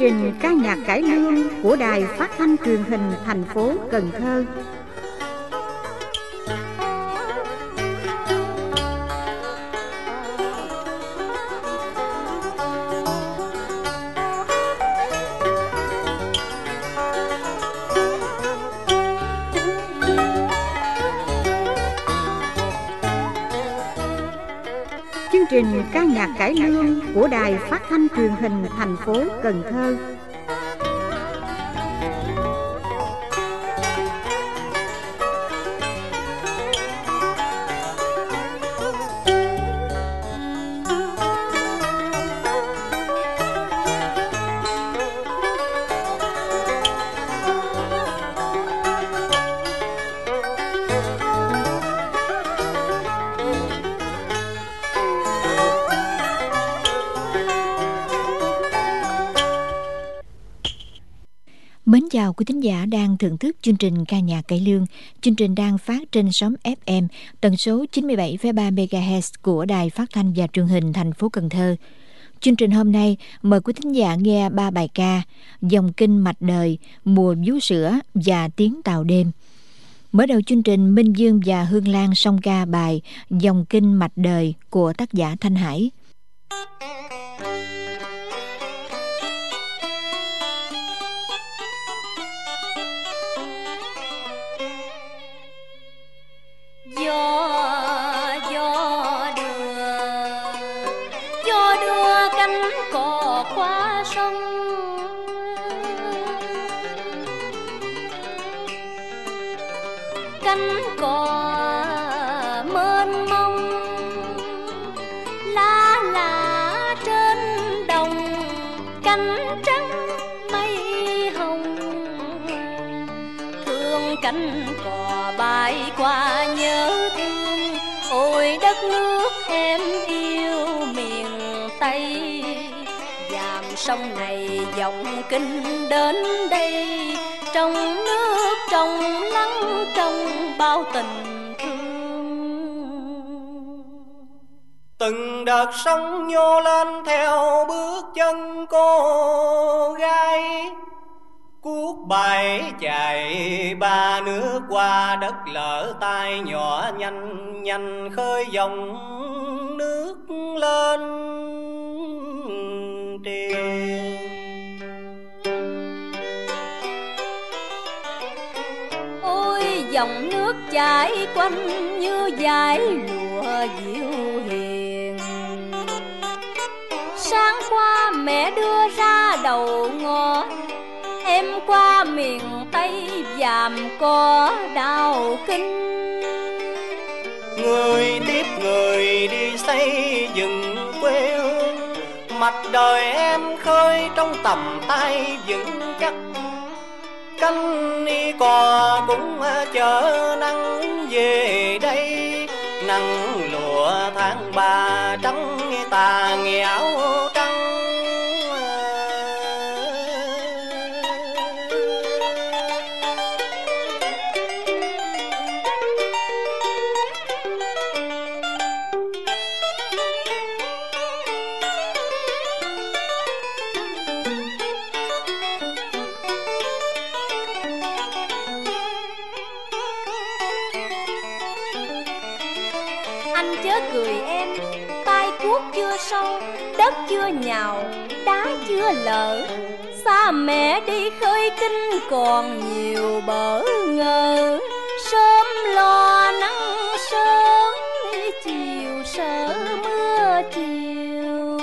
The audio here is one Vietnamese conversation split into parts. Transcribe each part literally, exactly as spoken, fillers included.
trình ca nhạc cải lương của Đài Phát thanh Truyền hình thành phố Cần Thơ. Chương trình ca nhạc cải lương của Đài Phát thanh Truyền hình thành phố Cần Thơ. Mến chào quý thính giả đang thưởng thức chương trình ca nhạc cải lương. Chương trình đang phát trên sóng ép em tần số chín mươi bảy phẩy ba mê ga héc của Đài Phát thanh và Truyền hình thành phố Cần Thơ. Chương trình hôm nay mời quý thính giả nghe ba bài ca Dòng kinh mạch đời, Mùa vú sữa và Tiếng tàu đêm. Mở đầu chương trình, Minh Dương và Hương Lan song ca bài Dòng kinh mạch đời của tác giả Thanh Hải. Cánh cò mênh mông lá lá trên đồng, cánh trắng mây hồng. Thương cánh cò bay qua nhớ thương, ôi đất nước em yêu miền Tây. Dàm sông này dòng kinh đến đây, trong nước trong lắng trong bao tình thương. Từng đợt sóng nhô lên theo bước chân cô gái, cuốc bài chạy ba nước qua đất lở tay nhỏ, nhanh nhanh khơi dòng nước lên triền. Dòng nước chảy quanh như dải lụa dịu hiền. Sáng qua mẹ đưa ra đầu ngõ, em qua miền Tây Dàm có đào kinh. Người tiếp người đi xây dựng quê hương, mạch đời em khơi trong tầm tay vững chắc. Cánh ni cò cũng chờ nắng về đây, nắng lụa tháng ba trắng tà nghe áo trắng. Đất chưa nhào, đá chưa lở, xa mẹ đi khơi kinh còn nhiều bỡ ngỡ. Sớm lo nắng sớm, chiều sợ mưa chiều.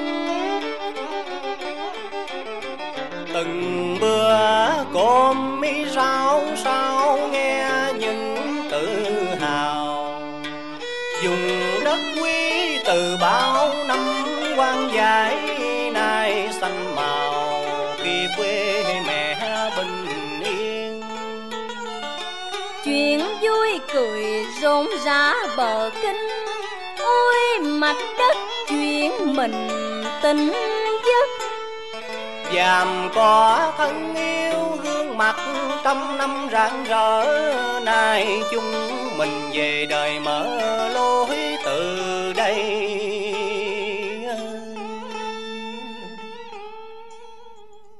Từng bữa cơm mi rau sao nghe những tự hào, dùng đất quý từ bao năm quan giải nay xanh màu, khi quê mẹ bình yên. Chuyện vui cười rộn rã bờ kinh, ôi mặt đất chuyện mình tình giấc. Dàm có thân yêu gương mặt trăm năm rạng rỡ, nay chúng mình về đời mở lối từ đây.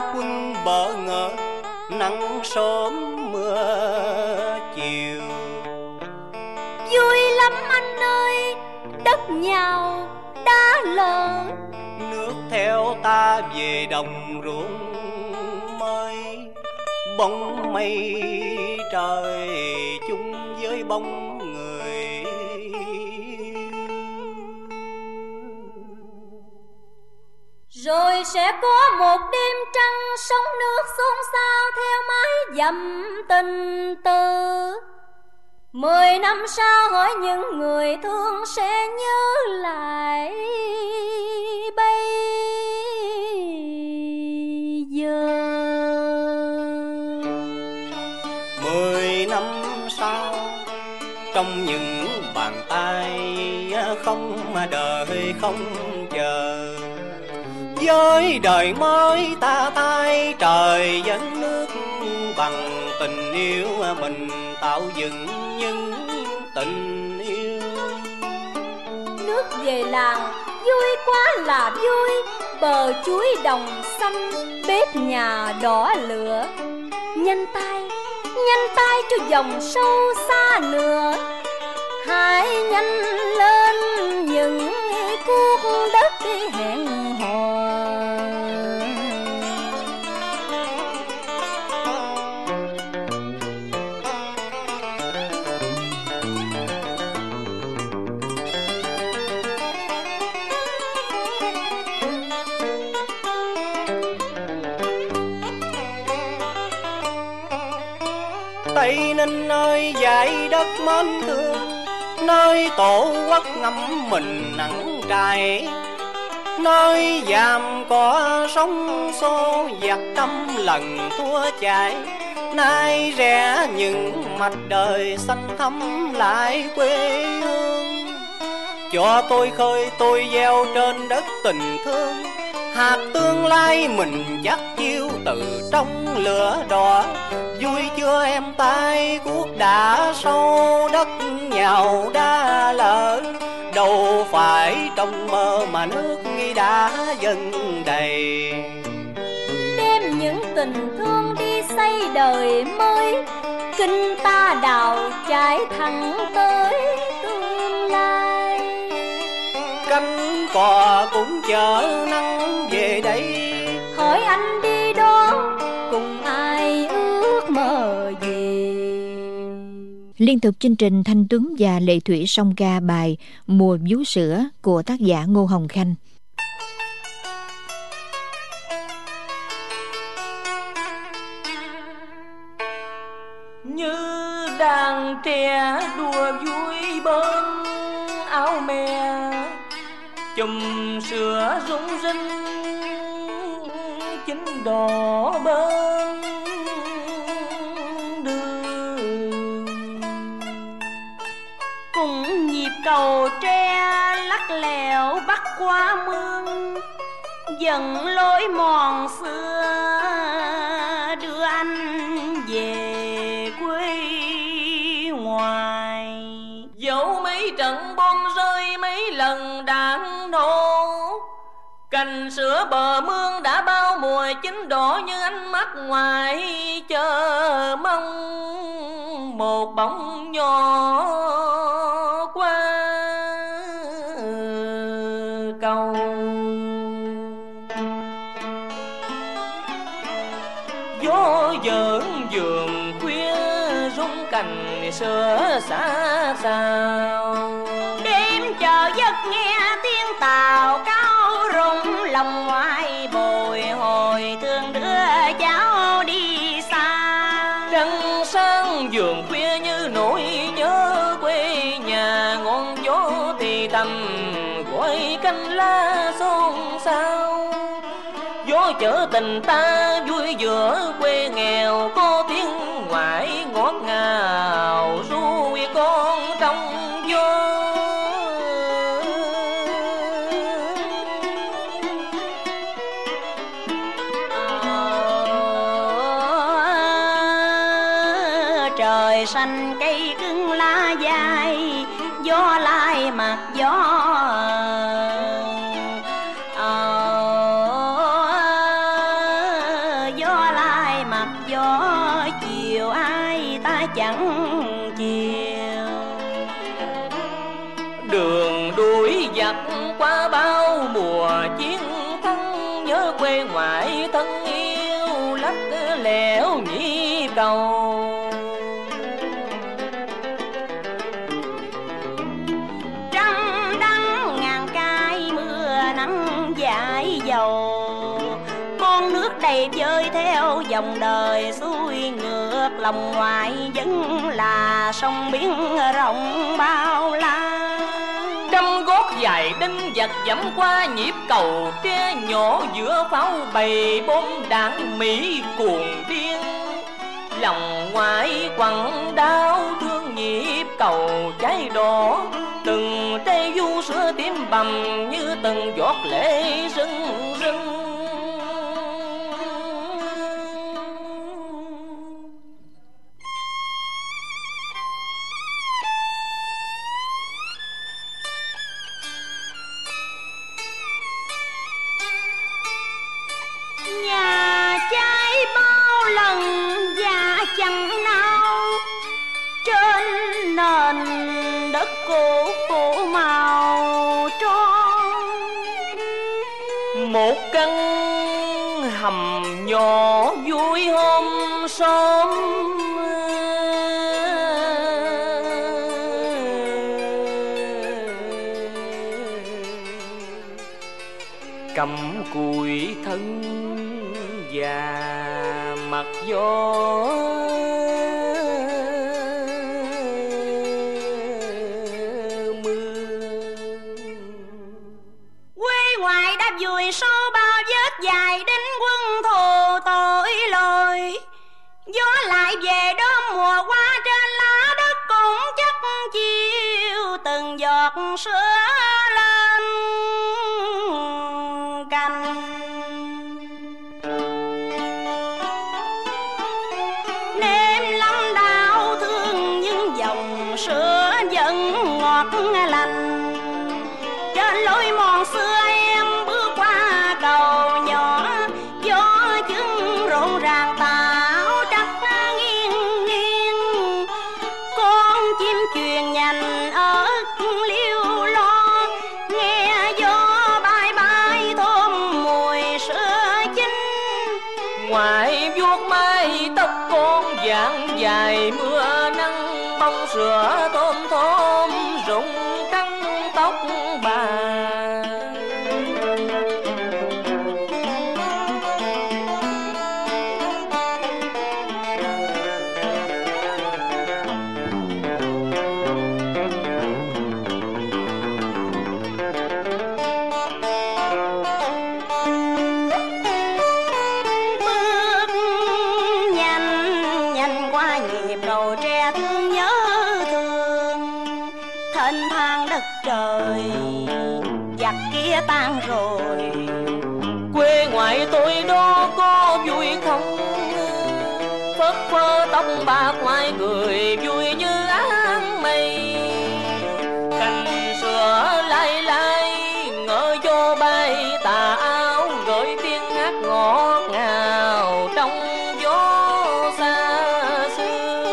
quân bỡ ngỡ, nắng sớm mưa chiều. Vui lắm anh ơi, đất nhào đá lở, nước theo ta về đồng ruộng mới. Bóng mây trời chung với bóng người, rồi sẽ có một đêm trăng sóng nước xôn xao theo mái dầm tình tư. Mười năm sau hỏi những người thương sẽ nhớ lại bây giờ. Mười năm sau trong những bàn tay không đợi không chờ, với đời mới ta thay trời dẫn nước bằng tình yêu mình tạo dựng những tình yêu. Nước về làng vui quá là vui, bờ chuối đồng xanh, bếp nhà đỏ lửa. Nhanh tay, nhanh tay cho dòng sâu xa nữa, hãy nhanh lên những cuốc đất hẹn hò. Tây Ninh ơi dãy đất mến thương, nơi tổ quốc ngắm mình nắng trải, nơi giam có sóng xô giặc trăm lần thua chạy. Nay rẽ những mặt đời xanh thắm lại quê hương, cho tôi khơi tôi gieo trên đất tình thương. Hạt tương lai mình chắc chiêu từ trong lửa đỏ, vui chưa em tay cuốc đã sâu đất nhào đá lở. Đâu phải trong mơ mà nước nghi đã dần đầy, đem những tình thương đi xây đời mới. Kinh ta đào trái thẳng tới tương lai, cánh cò cũng chờ nắng về đây. hỏi anh đi đó cùng ai ước mơ gì. Liên tục chương trình Thanh Tuấn và Lệ Thủy song ca bài Mùa vú sữa của tác giả Ngô Hồng Khanh. Như đàn trẻ đùa vui bên áo mẹ, chùm sữa rung rinh chín đỏ bên đường. Cùng nhịp cầu tre lắc lẻo bắc qua mương, dần lối mòn xưa đưa anh về quê ngoài. Dẫu mấy trận bom rơi mấy lần đạn nổ, cành sữa bờ mương đã bao mùa chín đỏ như ánh mắt ngoài chờ mong một bóng nhỏ qua cầu. Gió giỡn vườn khuya rung cành sữa xa xao, đêm chờ giấc nghe tiếng tàu cao rung lòng ngoài bồi hồi thương đứa cháu đi xa. Trăng sáng vườn khuya như nỗi nhớ quê nhà, ngọn gió thì thầm gọi cánh lá xôn xao. Gió chở tình ta vui giữa quê nghèo, có tiếng ngoại ngọt ngào ru con trong gió. Trời xanh cây cứng lá dài, gió lai mặt gió. mặc gió chiều ai ta chẳng chiều. Đường đuổi giặc qua bao mùa chiến thắng, nhớ quê ngoại thân yêu lắc lẻo nhịp cầu. Trăm đắng ngàn cay mưa nắng dãi dầu, con nước đầy vơi theo dòng đời xuôi ngược. Lòng ngoại vẫn là sông biển rộng bao la. Trăm gót dài đinh giặc dẫm qua nhịp cầu tre nhỏ, giữa pháo bầy bom đạn Mỹ cuồng điên. Lòng ngoại quặn đau thương nhịp cầu cháy đỏ, từng trái du sữa tím bầm như từng giọt lệ rưng rưng. Nhà cháy bao lần và chẳng nào, trên nền đất cũ phủ màu tròn. Một căn hầm nhỏ vui hôm xóm, cầm cùi thân và mặt gió mưa. Quê ngoại đã vùi sâu bao vết dài đinh quân thù tội lỗi. Gió lại về đêm mùa qua, trên lá đất cũng chất chiêu từng giọt sữa lên cành. Đêm lâm đau thương nhưng dòng sữa vẫn ngọt lành. Trên lối mòn xưa em bước qua cầu nhỏ, gió chứng rộn ràng tạo trắc nghiêng nghiêng. Con chim chuyền nhành ở liêu lo, nghe gió bay bay thơm mùi sữa chín. Ngoài vuốt mái tóc con dạng dài, mưa nắng bông sữa thơm thơm rụng căng tóc bà. Trời giặc kia tan rồi, quê ngoại tôi đó có vui không? Phất phơ tóc bạc ngoài người vui như áng mây. Cành sữa lay lay ngỡ gió bay tà áo, gửi tiếng hát ngọt ngào trong gió xa xưa.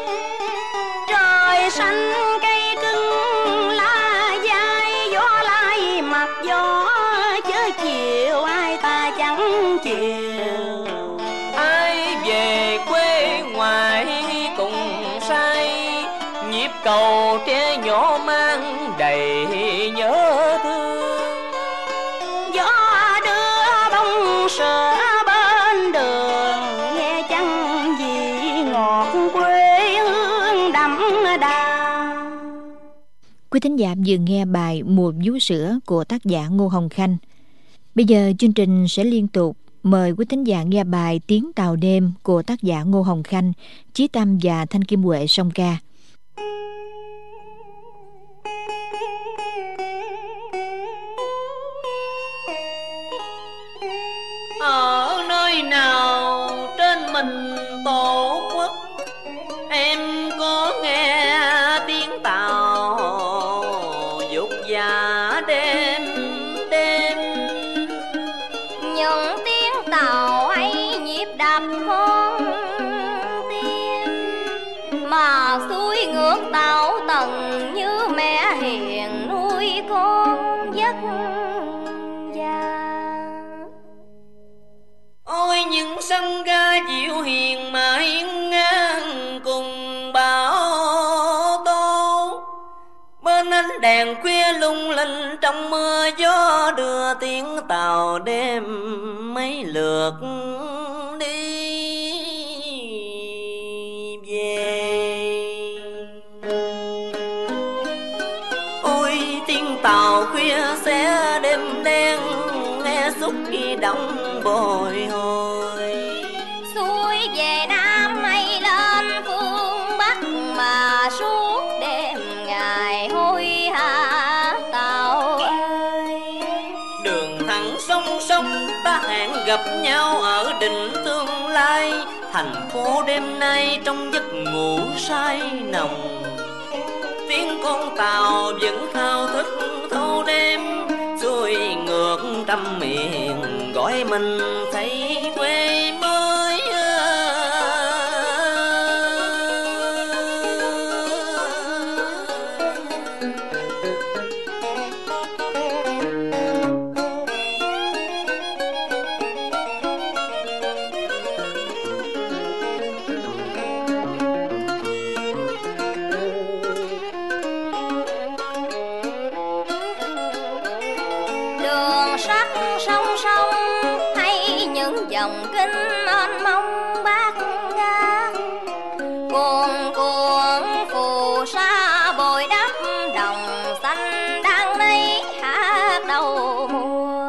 trời xanh cây cưng lá dai, gió lai mặt gió chớ chiều ai ta chẳng chiều. Ai về quê ngoại cùng say, nhịp cầu tre nhỏ mang đầy nhớ thương. Gió đưa bông sữa bên đường, nghe chẳng gì ngọt quê hương đậm đà. Quý thính giả vừa nghe bài Mùa vú sữa của tác giả Ngô Hồng Khanh. Bây giờ chương trình sẽ liên tục mời quý thính giả nghe bài Tiếng Tàu Đêm của tác giả Ngô Hồng Khanh, Chí Tâm và Thanh Kim Huệ song ca. Ở nơi nào trên mình tổ quốc, em có nghe tiếng tàu dục dạ đêm đêm. Những tiếng tàu ấy nhịp đập con diệu hiền mà hiên ngang cùng bảo tố. Bên ánh đèn khuya lung linh trong mưa gió, đưa tiếng tàu đêm mấy lượt đi về. Ôi tiếng tàu khuya sẽ đêm đen, nghe xúc đi động bồi hồi. Xuôi về Nam hay lên phương Bắc, mà suốt đêm ngày hối hả tàu ơi. Đường thẳng song song ta hẹn gặp nhau ở đỉnh tương lai. Thành phố đêm nay trong giấc ngủ say nồng, tiếng con tàu vẫn thao thức thâu đêm. Xuôi ngược trăm miền gọi mình thấy quê mới. Dòng kinh mênh mông bát ngát, cuồn cuộn phù sa bồi đắp đồng xanh đang nấy hát đầu mùa.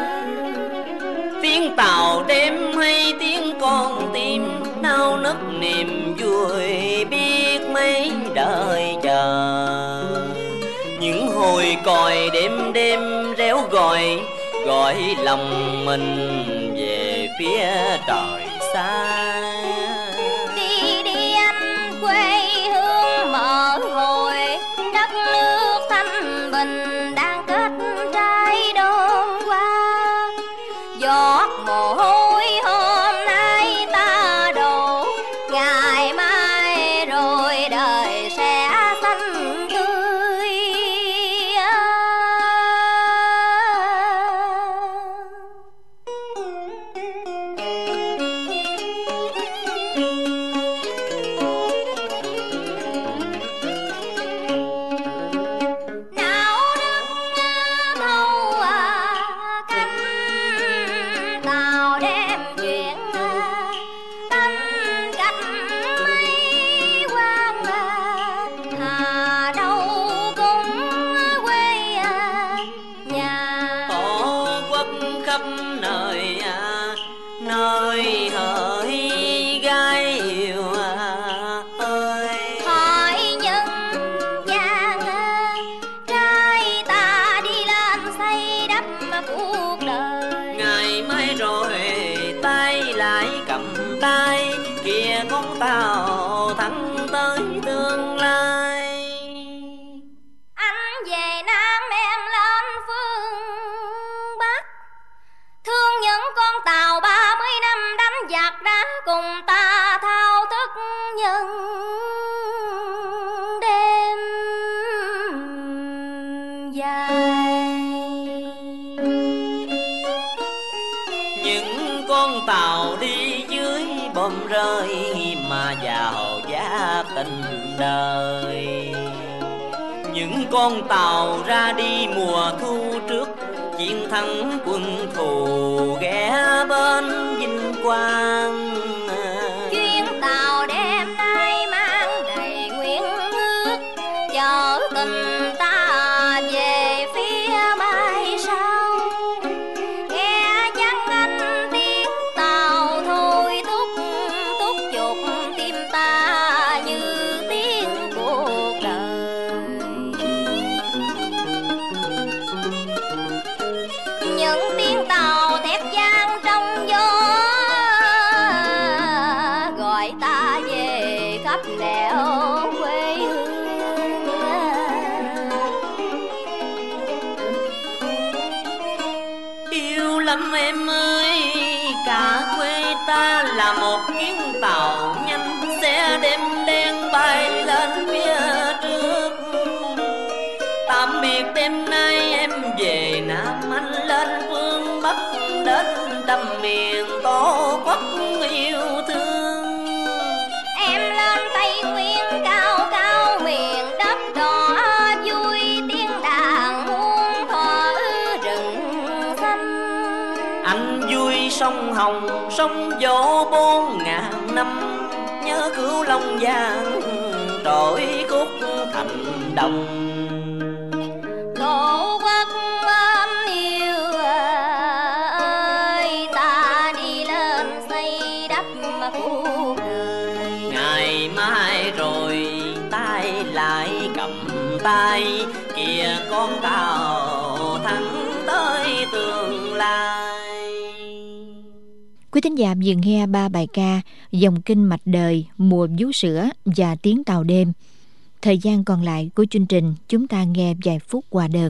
Tiếng tàu đêm hay tiếng con tim nao nức niềm vui, biết mấy đời chờ. Những hồi còi đêm đêm réo gọi, gọi lòng mình về phía trời xa. Đi đi anh quê hương mở hồi, đất nước thanh bình đang kết trái đơm hoa. Giọt mồ hôi hôm nay ta đổ, ngày mai rồi đời sẽ xanh tươi. Tàu thẳng tới tương lai. Anh về Nam em lên phương Bắc, thương những con tàu ba mươi năm đánh giặc đã cùng ta thao thức nhân đêm dài. Những con tàu đi dưới bom rơi mà giàu giá tình đời. Những con tàu ra đi mùa thu trước chiến thắng quân thù ghé bên vinh quang. Chuyến tàu đêm nay mang đầy nguyện ước, chở tình ta về phía mai sau. Nghe vang anh tiếng tàu thôi thúc thúc giục tim ta như tiếng cuộc đời. Những tiếng tàu thét vang trong gió, gọi ta về khắp nẻo quê hương. Yêu lắm em ơi, cả quê ta là một chuyến tàu nhanh, xe đêm đen bay lên phía trước. Tạm biệt đêm nay em về Nam, anh lên phương Bắc đến đầm miền tổ quốc yêu thương. sông dỗ bốn ngàn năm, nhớ Cửu Long Giang trỗi khúc thành đồng. Tổ quốc mến yêu ơi, ta đi lên xây đắp mà cuộc đời. Ngày mai rồi tay lại cầm tay, kìa con tàu thẳng tới tương lai. Quý thính giả vừa nghe ba bài ca Dòng Kinh Mạch Đời, Mùa Vú Sữa và Tiếng Tàu Đêm. Thời gian còn lại của chương trình chúng ta nghe vài phút hòa đờn.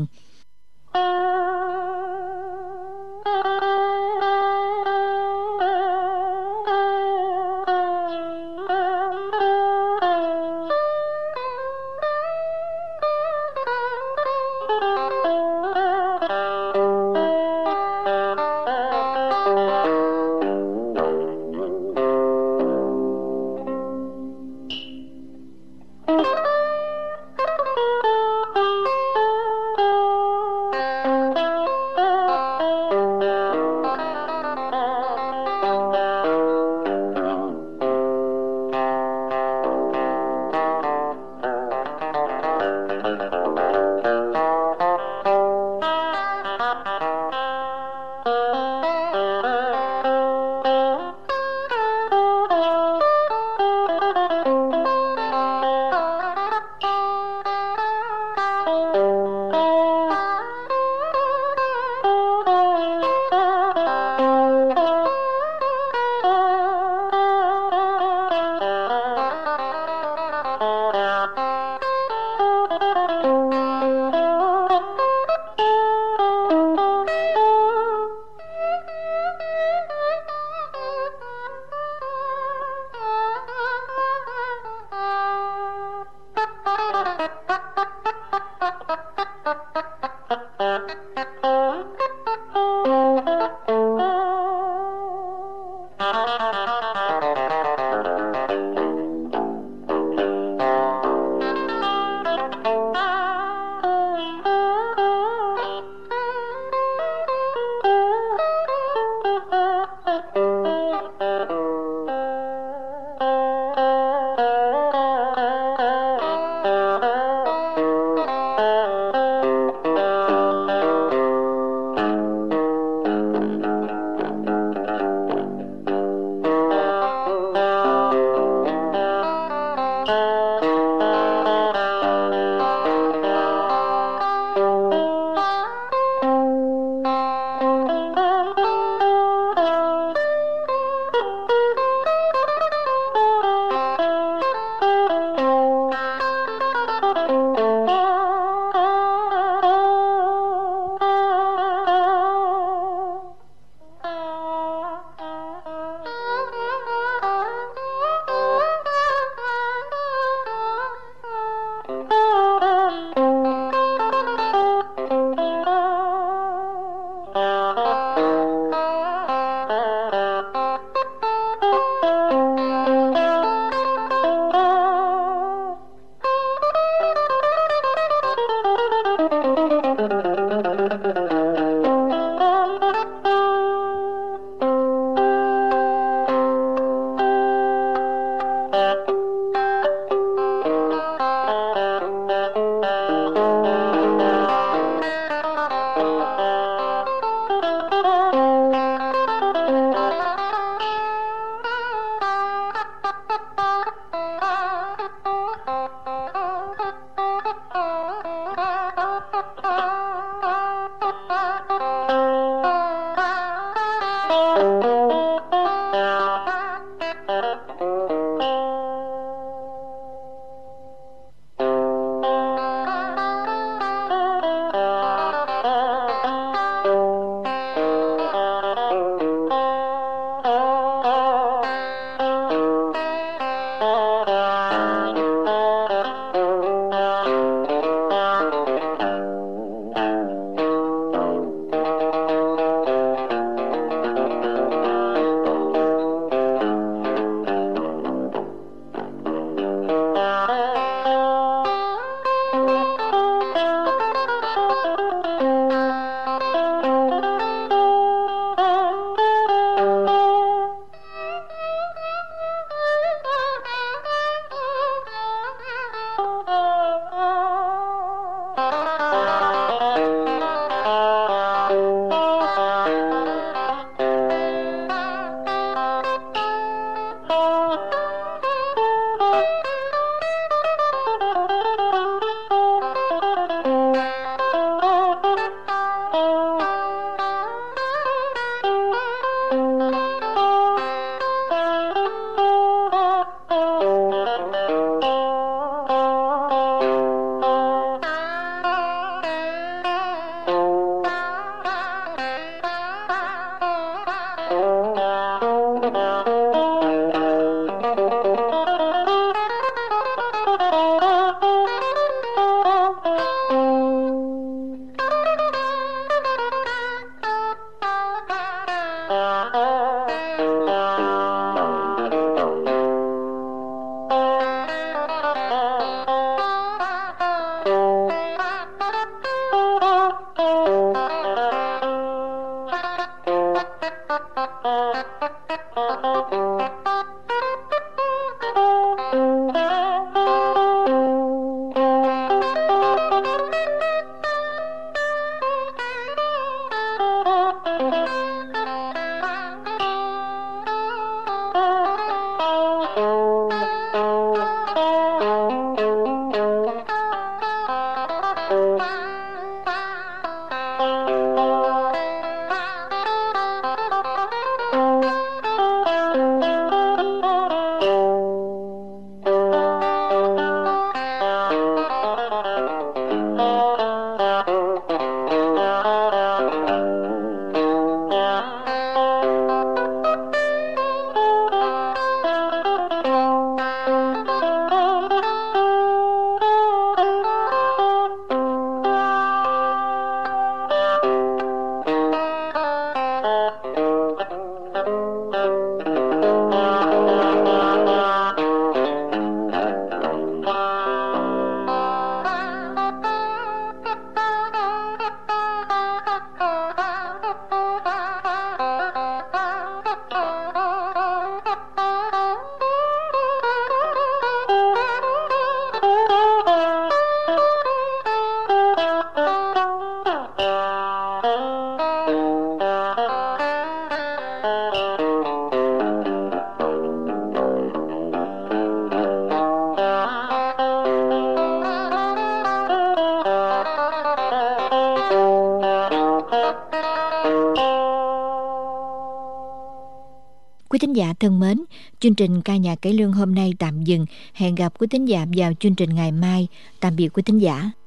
Quý thính giả thân mến, chương trình Ca nhạc cải lương hôm nay tạm dừng. Hẹn gặp quý thính giả vào chương trình ngày mai. Tạm biệt quý thính giả.